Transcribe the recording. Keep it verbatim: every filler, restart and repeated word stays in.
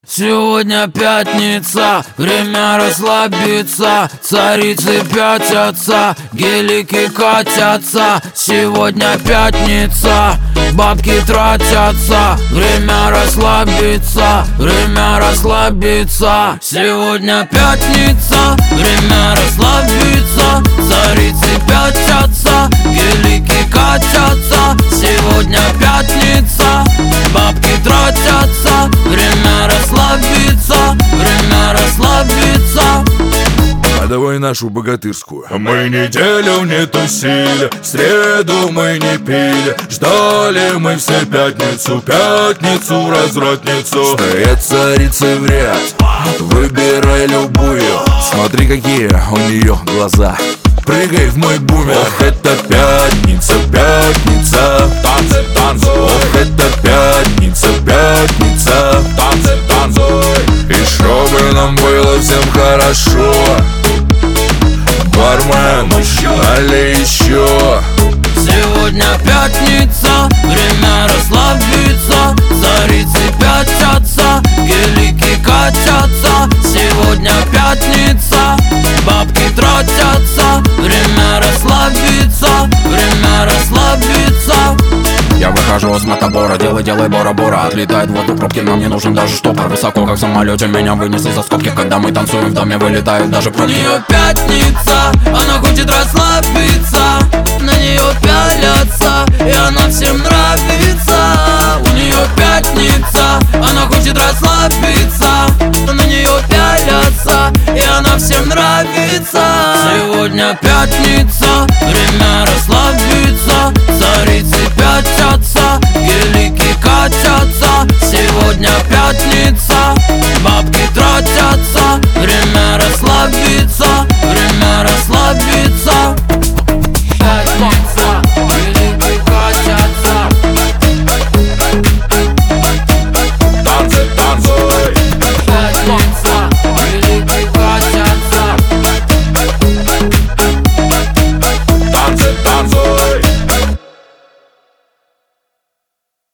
Сегодня пятница, время расслабиться. Царицы пятятся, гелики катятся. Сегодня пятница, бабки тратятся. Время расслабиться, время расслабиться. Сегодня пятница, время расслабиться. Царицы пятятся, гелики катятся. Сегодня пятница, бабки тратятся. Время расслабиться, время расслабиться. А давай нашу богатырскую. Мы неделю не тусили, в среду мы не пили. Ждали мы все пятницу, пятницу, развратницу. Стоят царицы в ряд, выбирай любую. Смотри, какие у нее глаза, прыгай в мой бумер. Ох, это пятница, пятница, танцы, танцуй. Ох, это пятница, пятница, танцы, танцуй. и чтобы нам было всем хорошо. Бармен, налей еще. Сегодня пятница, время расслабиться. Царицы пятятся, гелики катятся. Сегодня пятница, бабки тратятся. Время расслабиться, время расслабиться. Я выхожу с мотобора, делай, делай, бора-бора. Отлетает в воду пробки, нам не нужен даже штопор. Высоко, как в самолете, меня вынесли за скобки. Когда мы танцуем, в доме вылетают даже У пробки. нее пятница, она хочет расслабиться. На нее пялятся, и она всем нравится. У нее пятница, она хочет расслабиться. На нее пялятся, и она всем нравится. Сегодня пятница, время расслабиться. Царицы пятятся, гелики катятся. Сегодня пятница,